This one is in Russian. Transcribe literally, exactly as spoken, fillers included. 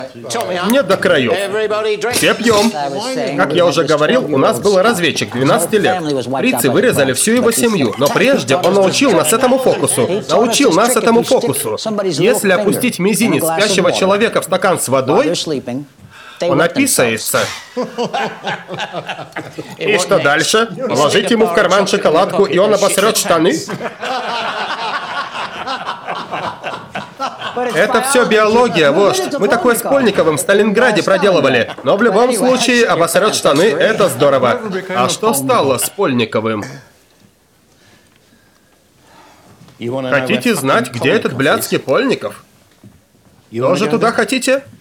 Нет до краев. Все пьем. Как я уже говорил, у нас был разведчик, двенадцати лет. Фрицы вырезали всю его семью, но прежде он научил нас этому фокусу. Научил нас этому фокусу. Если опустить мизинец спящего человека в стакан с водой, он описается. И что дальше? Положить ему в карман шоколадку, и он обосрет штаны? Это все биология, вождь. Мы такое с Польниковым в Сталинграде проделывали. Но в любом случае, обосрет штаны — это здорово. А что стало с Польниковым? Хотите знать, где этот блядский Польников? Тоже туда хотите?